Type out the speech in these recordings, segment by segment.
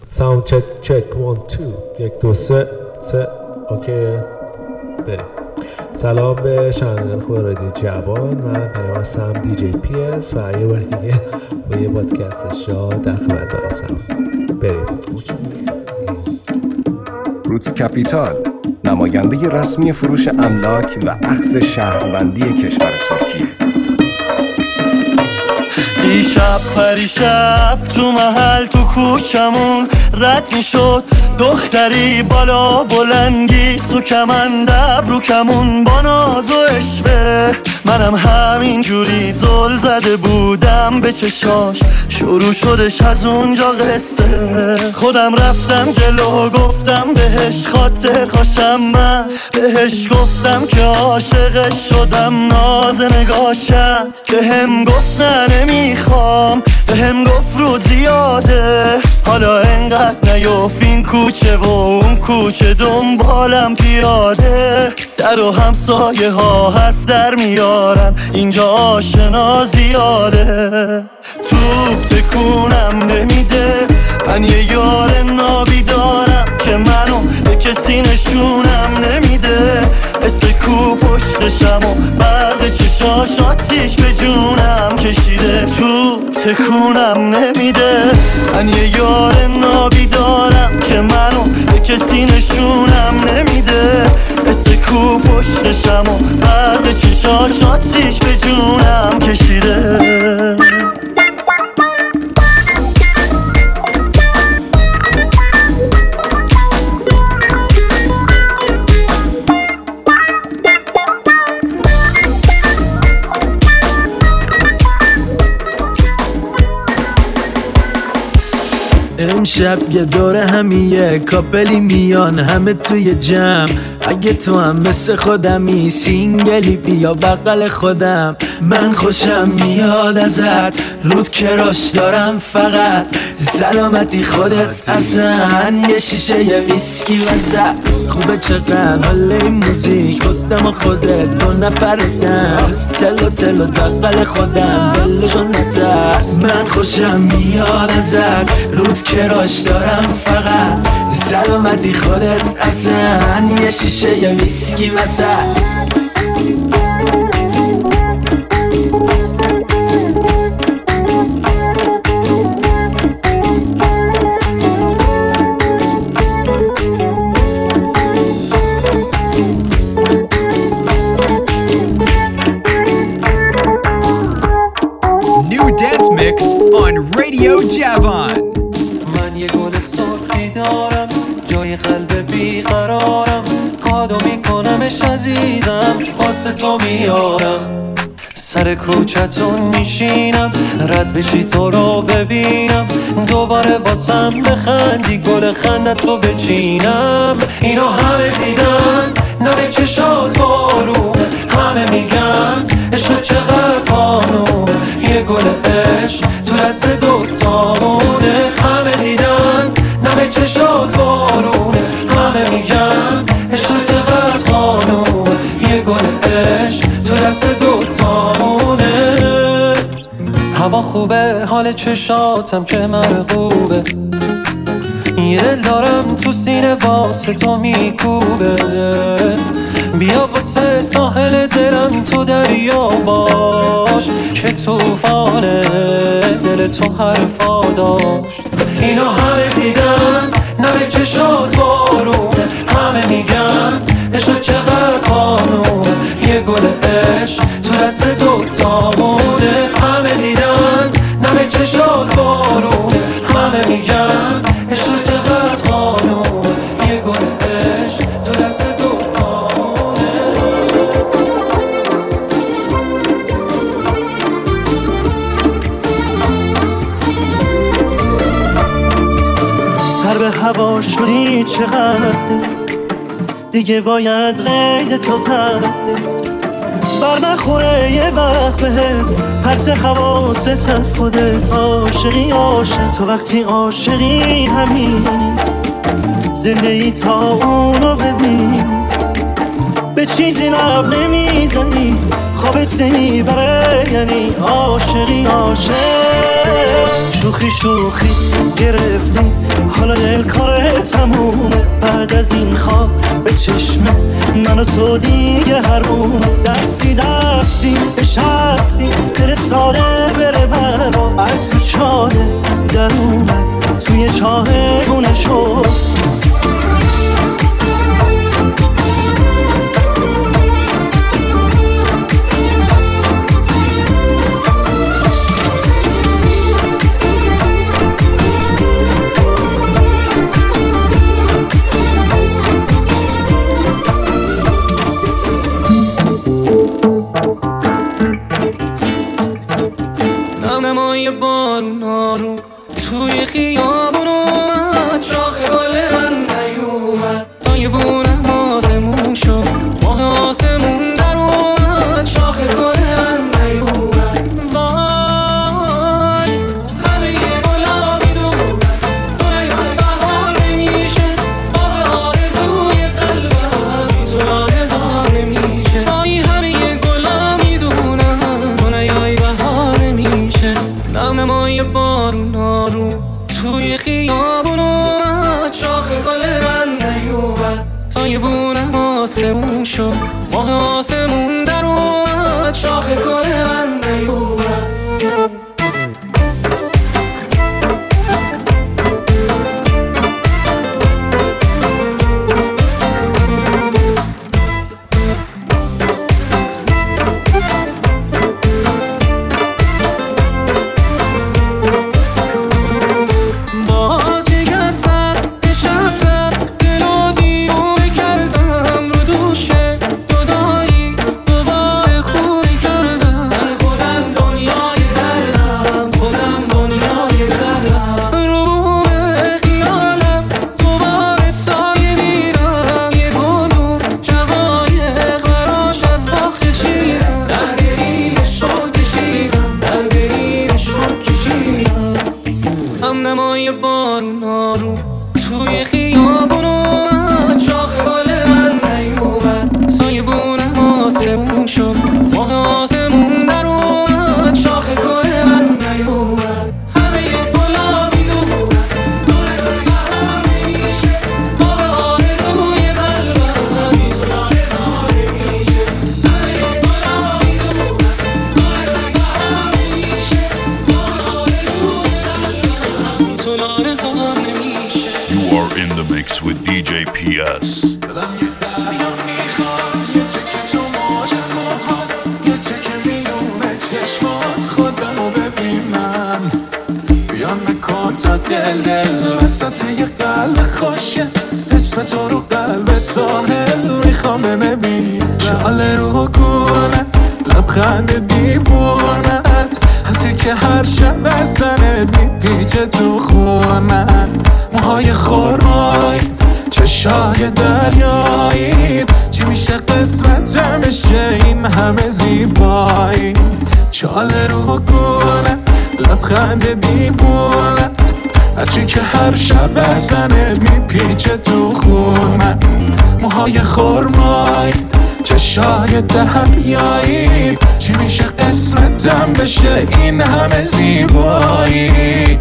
ساوند چک 1 2 3 اوکی بریم. سلام به شنوندگان خوب رادیو جوان. من پیام هستم DJ PS و یه بار دیگه با یه پادکست شاد در خدمت هستم. بریم. روتس کپیتال، نماینده رسمی فروش املاک و اخذ شهروندی کشور ترکیه. دیشب پریشب تو محل تو کوچمون رد می شد دختری بالا بلنگی سو کمند ابرو کمون با ناز و اشوه. منم همین جوری زل زده بودم به چشاش، شروع شدش از اونجا قصه. خودم رفتم جلو گفتم بهش خاطر خوشم، من بهش گفتم که عاشقش شدم. ناز نگاشت بهم گفت نه نمیخوام، بهم گفت رود زیاده، حالا انقدر نیوف این کوچه و اون کوچه دنبالم پیاده. در و همسایه ها حرف در میارن اینجا آشنا زیاده. توپ تکونم نمیده، من یه یار نابی دارم که منو به کسی نشونم نمیده. مثل کو پشتشم و برق چشاش آتیش به جونم کشیده. توپ تکونم نمیده، من یه یار نابی دارم که منو به کسی نشونم نمیده. مثل کو پشتشم و برق چشاش آتیش به جونم کشیده. امشب یه دوره همیه کاپلی میان همه توی جمع. اگه تو هم مثل خودمی سینگلی بیا بغل خودم. من خوشم میاد ازت، رود کراش دارم فقط. سلامتی خودت ازن، یه شیشه یه ویسکی وزد. خوبه چقدر حال این موزیک، خودم و خودت دو نفردن. تلو تلو بغل خودم دلشو نترس. من خوشم میاد ازت، رود کراش دارم فقط. سلامتی خودت ازن، یه شیشه یه ویسکی وزد. Mix on Radio Javan. من یه گل سرخی دارم جای قلب بیقرارم، کادو میکنمش عزیزم واسه تو میارم. سر کوچتون میشینم رد بشی تو رو ببینم، دوباره واسم بخندی گل خندت رو بچینم. اینو همه دیدن نمه چشات بارونه، همه میگن عشق چقدر قانونه. یه گل عشق تو دست دوتامونه، همه دیدن نمه چشات بارونه، همه میگن عشق چقدر قانونه. یه گل عشق تو دست دوتامونه. هوا خوبه حال چشاتم که مرغوبه، یه دل دارم تو سینه واسه تو میکوبه. بیا واسه ساحل دلم تو دریا باش، که توفانه دل تو حرفا داشت. اینو همه دیدن نمه چشات بارونه، همه میگن عشق چقدر قانونه. یه گل عشق تو دست دوتامونه، همه دیدن نمه چشات بارونه، همه میگن عشق چقدر قانونه. یه گل عشق تو دست دوتامونه. سر به هوا شدی چقدر دیگه باید قید تو زده. بر نخوره یه وقت بهت پرت حواست از خودت. عاشقی عاشق تو وقتی عاشقی همینی، زنده ای تا اونو ببینی. به چیزی لب نمیزنی خوابت نمیبره، یعنی عاشقی عاشق. شوخی شوخی گرفتی حالا دل کار تمومه. بعد از این خواب به چشمه من و تو دیگه حرومه. دستی دستی بشستی دل ساده بره برا. از تو چاله در اومد توی چاه گونه شد. نمای بارون آروم توی خیابون اومد. شاخه گل من نیومد تای بونم آسمون شد. ماه آسمون در اومد شاخه گل من نیومد. وای همه گلا میدونم دنیای بهار نمیشه. باغ آرزوی قلبم بی تو آرزار نمیشه. وای همه گلا میدونم دنیای بهار نمیشه. نمای بارون آروم توی خیابون اومد. شاخه گل من نیومد تای بونم آسمون شد. ماه آسمون در اومد شاخه گل من نیومد. نمای بارون آروم توی خیابون اومد. شاخه گل من نیومد سایه بونم آسمون شد. ماه آسمون در اومد شاخه گل من نیومد. همه گلا میدونم دنیای بهار نمیشه. باغ آرزوی قلبم بی تو آرزار نمیشه. همه گلا میدونم دنیای بهار نمیشه. باغ آرزوی قلبم بی تو آرزار نمیشه. You are in the mix with DJ PS. دل وسط یه قلب خوشه. اسم تو رو قلب ساحل میخوام ببینم. چاله رو گونه لبخند دیوونت حتی که هر شب بزنت میپیچه تو خونت. موهای خورمایی چشای دریایی چی میشه قسمتم بشه این همه زیبایی. چاله رو گونه لبخند دیوونت عطری که هر شب بزنت میپیچه تو خونت. موهای خرمایی چشای دریایی چی میشه قسمتم بشه این همه زیبایی.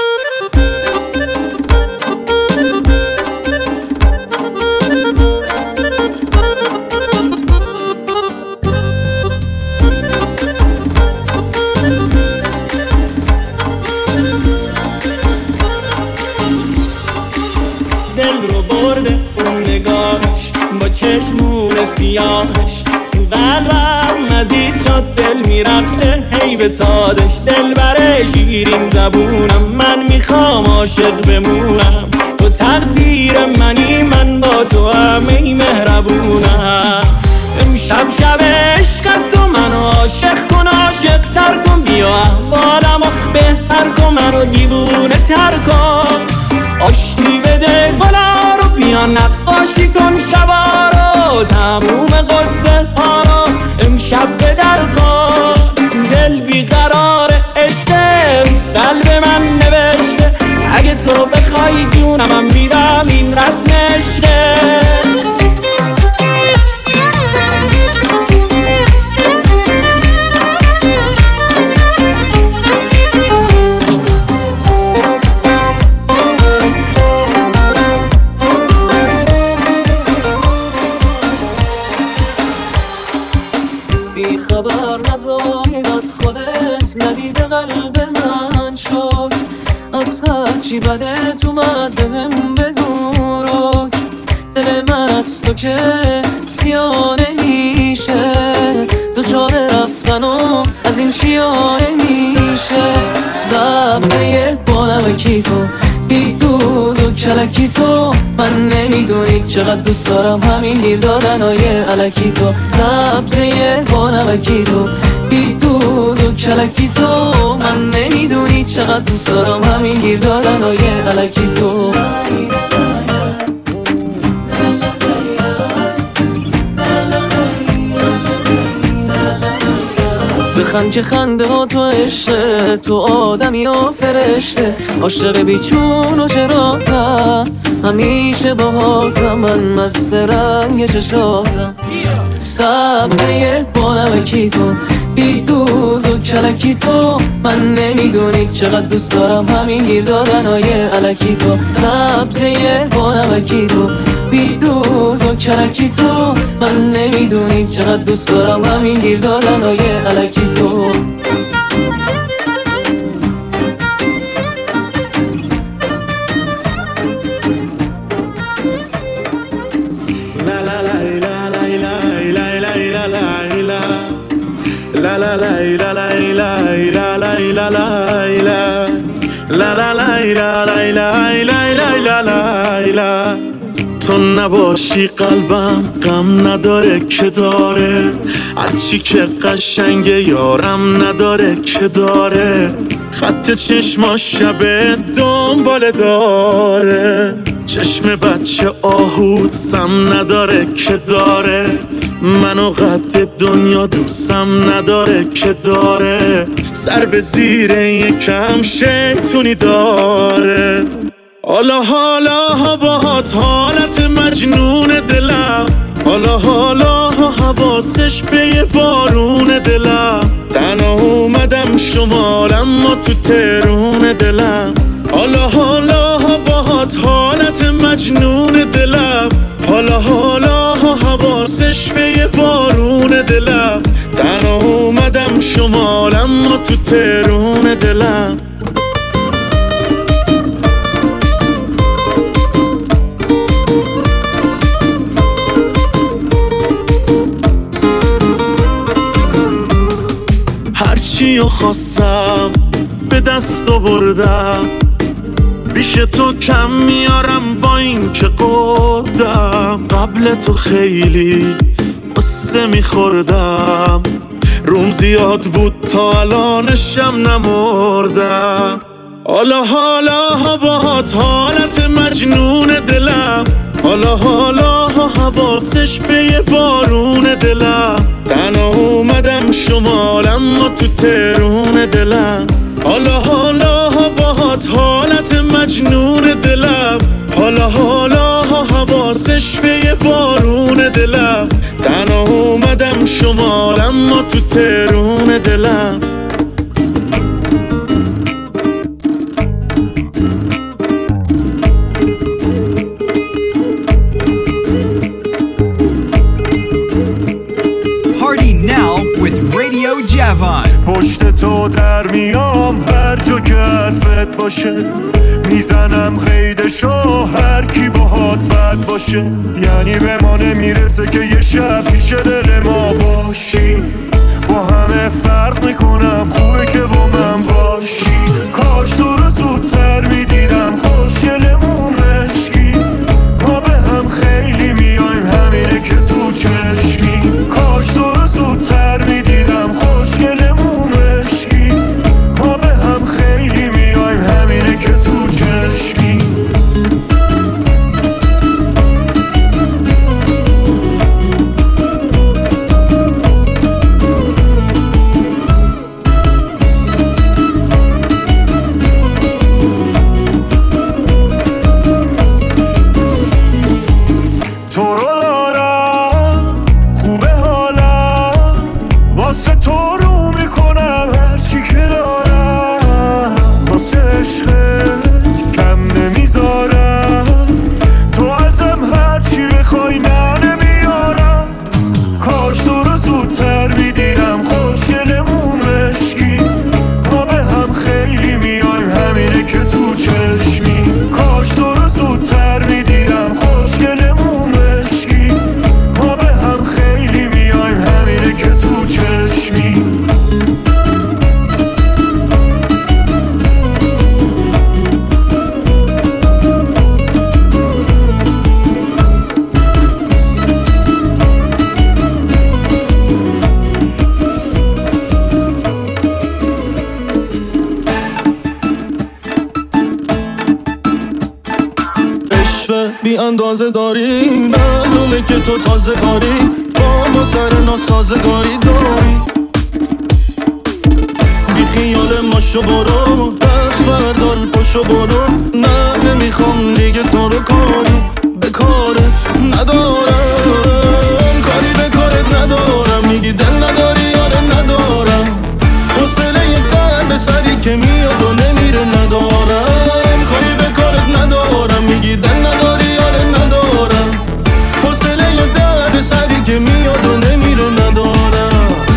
دل رو برده اون نگاهش با چشمون سیاهش. تو قلبم عزیز شد دل میرقصه هی به سازش. دل بره شیرین زبونم من میخوام عاشق بمونم. تو تقدیر منی من با تو همه مهربونم. امشب شب عشق است و منو عاشق کن عاشق تر کن. بیا احوالمو بهتر کن منو دیوونه تر کن. آشتی بده گلا رو بیا نقاشی کن شبا رو. تموم قصه ها رو امشب به در کن. دل بیقرار عشق قلب من نوشته. اگه تو بخوای جونم میدم این رسم عشقه. باز هرچی بده تو مد بهم بگو روک دل من از تو که سیاه نمیشه دوچار رفتن و از این چیا نمیشه سبزه با نمکی تو بی دوز و کلکی تو من نمیدونی چقدر دوست دارم همین گیر دادن های علکی تو سبزه با نمکی تو بی دوز و کلکی تو من نمیدونی چقدر دوست دارم همین گیر دادن های علکی تو بخند که خنده ها تو عشقه تو آدمی و فرشته عاشق بیچون و چراتم همیشه باهاتم من مست رنگ چشاتم سبزه با نمکی تو بی دوز و کلکی تو من نمیدونی چقدر دوست دارم همین گیر دادن های علکی تو سبزه با نمکی تو بی دوز و کلکی تو من نمیدونی چقدر دوست دارم همین گیر دادن های علکی تو تو نباشی قلبم غم نداره که داره هرچی که قشنگه یارم نداره که داره خط چشماش شبه دنباله داره چشم بچه آهود سم نداره که داره منو قد دنیا دوستم نداره که داره سر به زیر یکم شیطونی داره حالا باهات حالت مجنون دلم حالا حواسش به یه بارون دلم تنها اومدم شمالم ما تو ترون دلم حالا باهات حالت مجنون دلم حالا حواسش به یه بارون دلم تنها اومدم شمالم ما تو ترون دلم هرچی خواستم به دست آوردم بیش تو کم میارم با این که قدم قبل تو خیلی قصه میخوردم روم زیاد بود تا الانشم نمردم حالا باهات حالت مجنون دلم حالا حواسش به یه بارون دلم تنها اومدم شمالم ما تو ترون دلم حالا باهات حالت مجنون دلم حالا حواسش به یه بارون دلم تنها اومدم شمالم ما تو ترون دلم پشت تو در میام هر جا که حرفت باشه میزنم قیدشو هر کی باهات بد باشه یعنی به ما نمیرسه که یه شب پیش دل ما باشی با همه فرق میکنم خوبه که با من باشی کاش تو رو زودتر میدیدم خوشگلمون مشکی ما به هم خیلی میایم همینه که تو چشمی کاش تو رو زودتر میدیدم خوشگلمون مشکی ما به هم خیلی میایم همینه که تو چشمی بی اندازه داری، معلومه که تو تازه کاری، با سر ناسازگاری داری. بی خیال ماشو برو، دست بردار پاشو برو، نه نمیخوام دیگه تو رو کاری به کارت ندارم، کاری به کارت ندارم. میگی دل نداری یاره ندارم، حوصله یه درد سری که میاد و نمیره ندارم، کاری به کارت ندارم. میگی دل نداری یاره ندارم، حوصله یه درد سری که میاد و نمیره ندارم.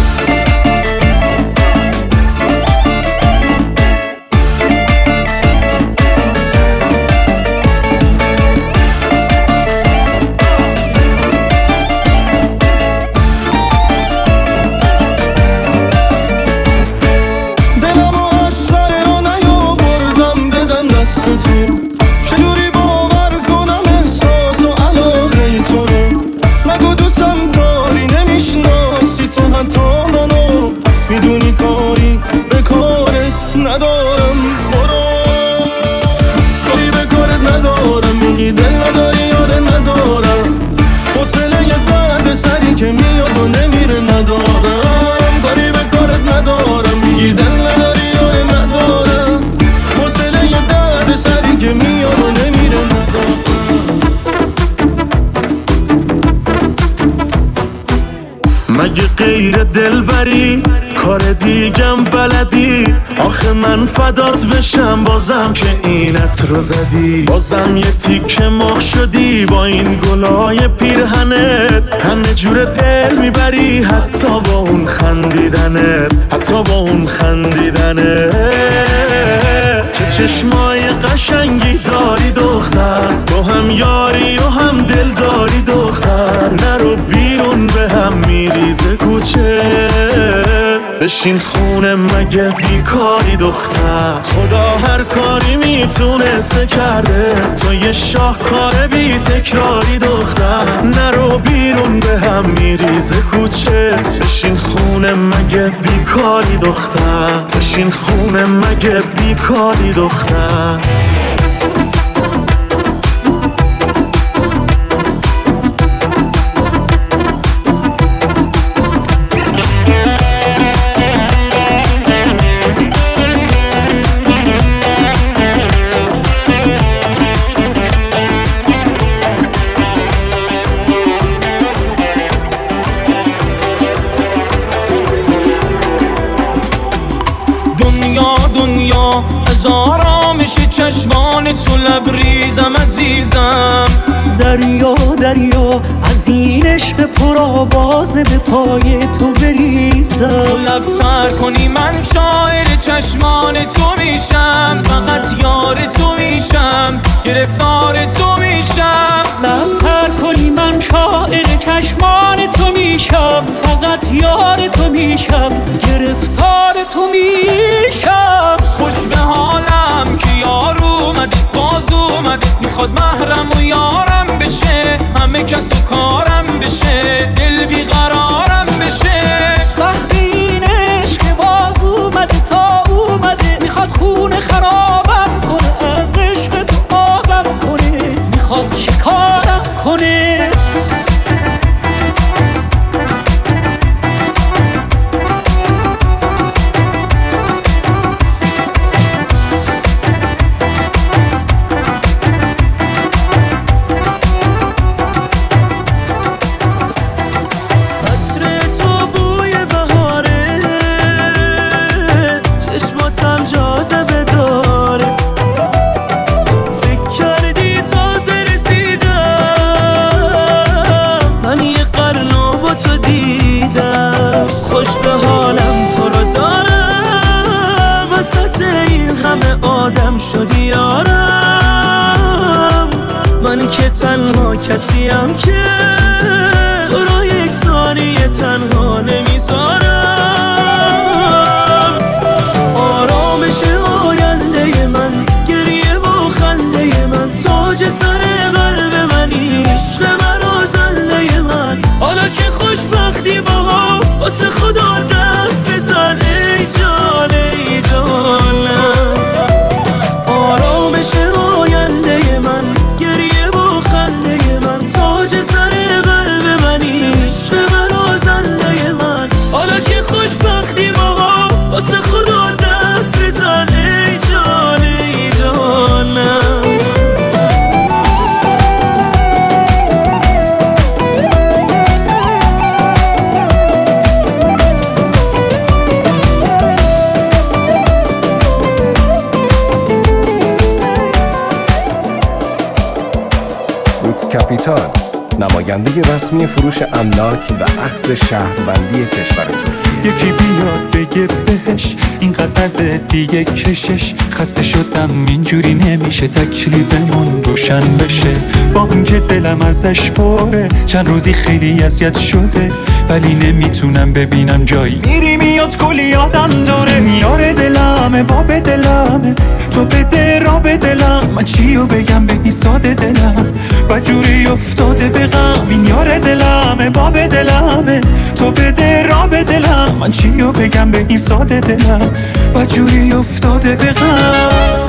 چجوری باور کنم احساس و علاقه تو رو؟ نگو دوستم داری نمیشناسی تو حتی منو، میدونی کاری به کارت ندارم. برو کاری به کارت ندارم، میگی دل نداری یاره ندارم، حوصله یه درد سری که میاد و نمیره ندارم، کاری به کارت ندارم. میگی دل نداری یاره ندارم، حوصله یه درد سری که میاد و نمیره ندارم. مگه غیر دلبری کار دیگم بلدی؟ آخه من فدات بشم بازم که اینت رو زدی، بازم یه تیکه مرغ شدی با این گلای پیرهنت، همه جور دل میبری حتی با اون خندیدنت، حتی با اون خندیدنت. چه چشمای قشنگی داری دختر، تو هم یاری و هم دل داری دختر، نرو بیرون به هم میریزه کوچه، بشین خونه مگه بیکاری دختر. خدا هر کاری میتونسته کرده، تو یه شاهکار بی تکراری دختر، نرو بیرون به هم میریزه کوچه، بشین خونه مگه بیکاری دختر، بشین خونه مگه بیکاری دختر. دنیا از آرامش چشمان تو لبریزم عزیزم، دریا دریا از این عشق پرآوازه به پای تو بریزم، تو لب تر کنی من شاعر چشمان تو میشم، فقط یار تو میشم، گرفتار تو میشم. لب تر کنی من شاعر چشمان تو میشم، فقط یار تو میشم، گرفتار تو میشم. خوش به حالم که یار اومده باز اومده، میخواد محرم و یارم بشه، همه کس و کارم بشه، دل بیقرارم بشه. وقتی این عشق باز اومده تا اومده، میخواد خونه خرابم کنه، از عشق تو آبم کنه، میخواد شکارم کنه. آدم شدی یارم، من که تنها کسیم که تو رو یک ثانیه تنها نمیذارم. آرامش آینده من، گریه و خنده من، تاج سر قلب منی، عشق مرا زنده من. حالا که خوشبختی باها واسه خدا دست بزن ای جان ای جانم. آرامش آینده من، گریه و کپیتال، نماینده رسمی فروش املاک و اخذ شهروندی کشور ترکیه. یکی بیاد بگه بهش اینقدر دیگه کشش، خسته شدم اینجوری نمیشه تکلیفمون روشن بشه. با اون که دلم ازش پره، چند روزی خیلی اذیت شده، ولی نمیتونم ببینم جایی میری میاد کلی یادم داره. میاره دلمه باب دلمه، تو بده را به دلم، من چیو بگم به این ساده دلم، بجوری افتاده به غم. این یاره دلمه باب دلمه، تو بده را به دلم، من چیو بگم به این ساده دلم، بجوری افتاده به غم.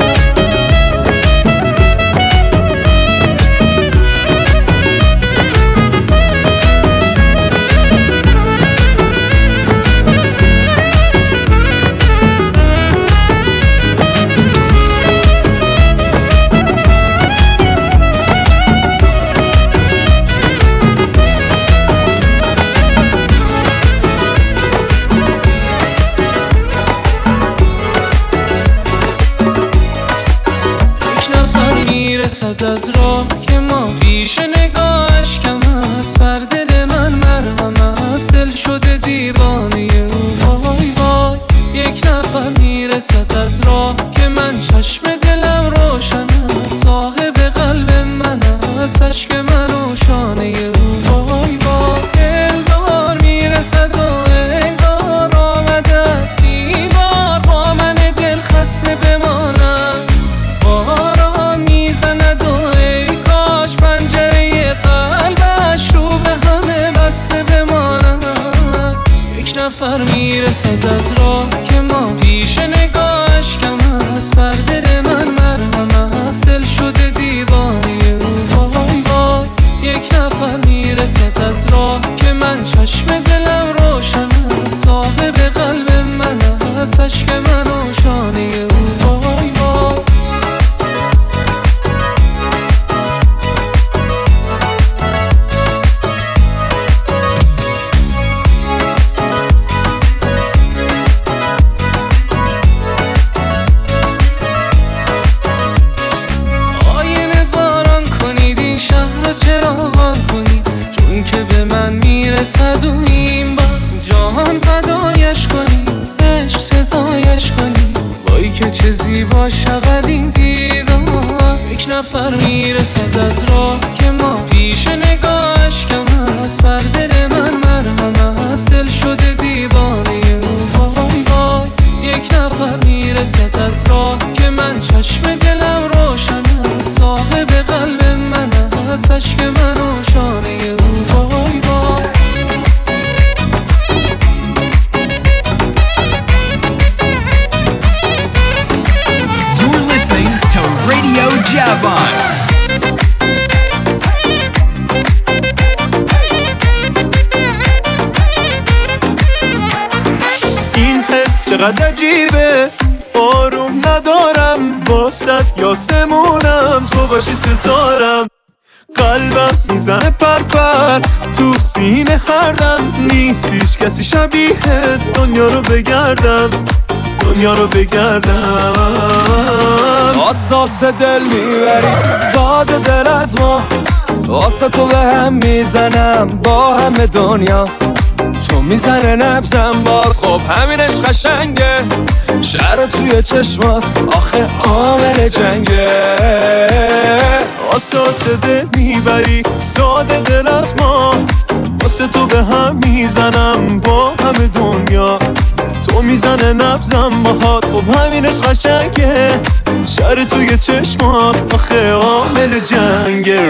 رسد از راه که ما پیش نگاهش کم است، بر دل من مرهم است، دل شده دیوانه او. وای وای یک نفر میرسد از راه که من چشم دلم روشن است، صاحب قلب من است، عشق من و شانه او. وای وای دلدار میرسد و انگار آمده است این بار با من دل خسته بمانم. میزند و ای کاش پنجره قلبش رو به همه بسته بماند. یک نفر میرسد از راه که ما پیش نگاهش کم است، بر دل من مرهم است، دل شده دیوانه او. وای وای یک نفر میرسد از راه که من چشم دلم روشن است، صاحب قلب من است، عشق من و شانه او. وای وای که به من میرسد و این بار جهان فدایش کنی، عشق صدایش کنی. وای که چه زیبا شود این دیدار. یک نفر میرسد از راه که ما پیش نگاهش کم است، بر دل من مرهم است، دل شده دیوانه او. وای وای یک نفر میرسد از راه که من چشم دلم روشن است، صاحب قلب من است، عشق من و شانه او. وای وای You're listening to Radio Javon. این حس چقدر عجیبه، آروم ندارم، واسد یاسمونم، تو باشی ستارم. قلبم میزنه پرپر تو سینه هر دم، نیست هیچ کسی شبیه دنیا رو بگردم، دنیا رو بگردم. اساس دل میبری زاد دل از ما، واسه تو به هم میزنم با همه دنیا. تو میزنه نبزم باد، خب همینش قشنگه، شهر توی چشمات آخه عامل جنگه. اساس دل میبری ساده دل از ما، واسه تو به هم میزنم با همه دنیا. تو میزنه نبزم باهات، خب همینش قشنگه، شهر توی چشمات آخه عامل جنگه.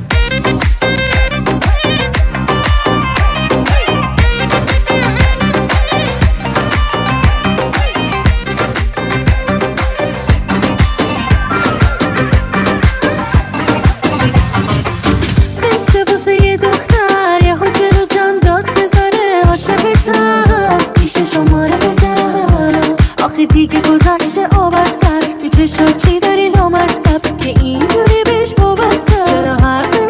دیگه گذشته آب از سر، تو چشات چی داری لامصب که اینجوری بهش وابسته؟ چرا حرف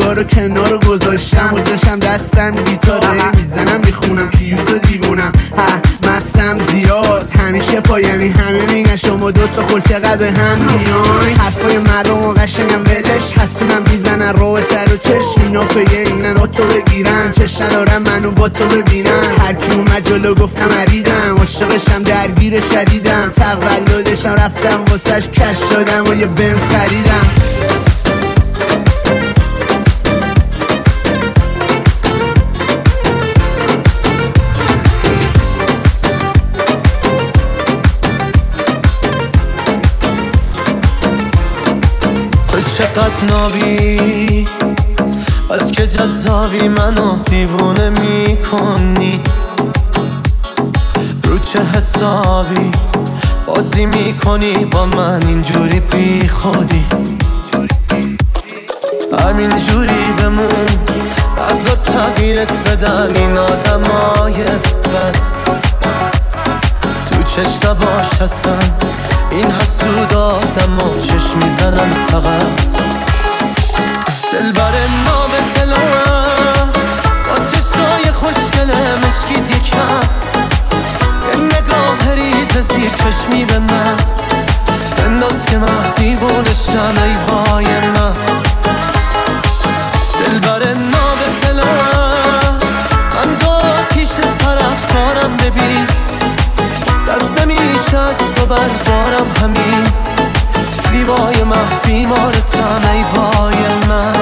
سیگارو کنار گذاشتم و جاشم دستم گیتاره میزنم میخونم کیوتو دیوونم مستم زیاد همیشه پایمی همه میگن شما دوتا خل چقدر به هم میان حرفای مردم و قشنگم ولش حسونم میزنن روتر و چشم اینا پیه اینن و تو بگیرن چش ندارم منو با تو ببینن هرکی اومد جلو گفتم عریدم عاشقشم درگیر شدیدم تولدشم رفتم واسش کش شدم و یه بنز خریدم چقدر نابی از که جذابی منو دیوونه میکنی رو چه حسابی بازی میکنی با من اینجوری بی خودی همین جوری بمون ازا تغییرت بدن این آدمای بد تو چشم باش هستن این حسود آدم و چشم میزنن فقط دلبر ناب دلم با چشای خوشگله مشکیت یکم یه نگاه ریز زیر چشمی به من بنداز که من دیوونشم ای وای من دلبر ناب دلم من دو آتیش طرف دارم ببین دست نمیشه از تو بردارم همین زیبای من بیمارتم ای وای من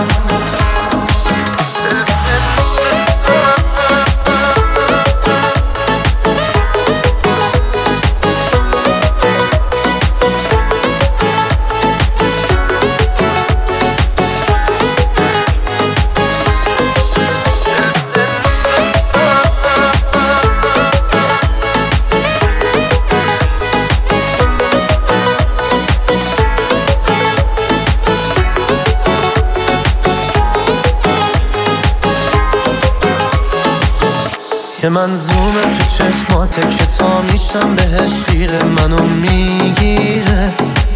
که منظومه تو چشماته که تا میشم بهش خیره منو میگیره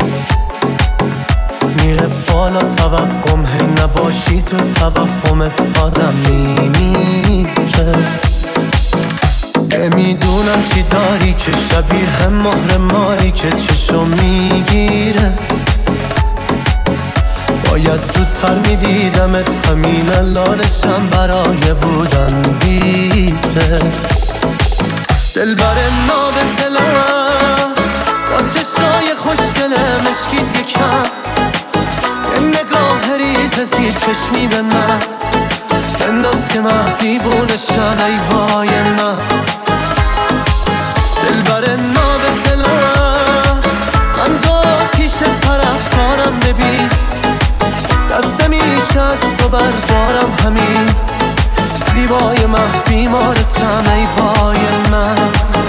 میره بالا توقم هی نباشی تو توهمت آدم میمیره میدونم چی داری که شبیه مهر ماری که چشو میگیره باید زودتر میدیدمت همین الانشم برای بودن دیره دلبر ناب دلم با چشای خوشگله مشکیت یکم یه نگاه ریز زیر چشمی به من بنداز که من دیوونشم ای وای من دلبر ناب دلم من دو آتیش طرف دارم ببین دست نمیشه از تو بردارم همین زیبای من بیمارتم ای وای من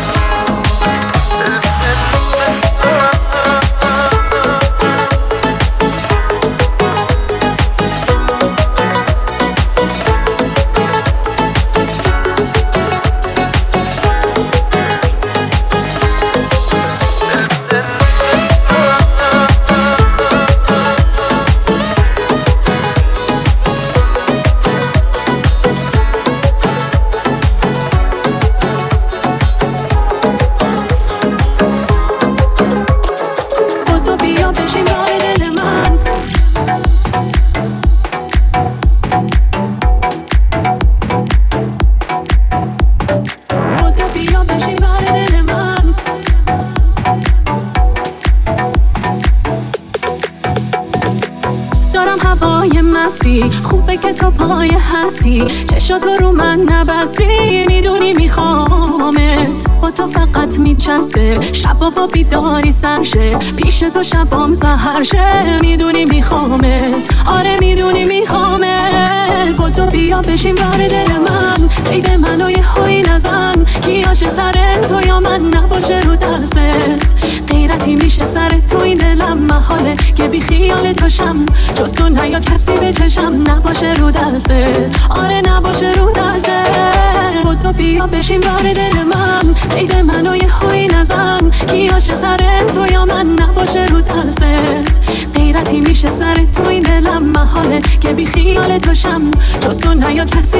خوبه که تو پای هستی چشاتو رو من نبستی میدونی میخوامت با تو فقط میچسبه شبا با بیداری سرشه پیش تو شبام سهرشه میدونی میخوامت آره میدونی میخوامت با تو بیا بشیم بار دل من قید منو یه هایی نزن کی عاشق تره تو یا من نباشه رو دستت غیرتی میشه سر تو این دلم محاله که بی خیال توشم جز تو نیا کسی به چشم نباشه رو دسته آره نباشه رو دسته تو بیا بشیم بار دل من قید منو یه هایی نزن کی عاشق تره تو یا من نباشه رو دستت غیرتی میشه سر تو این دلم محاله که بی خیال دنبال توشم جز تو نیاد کسی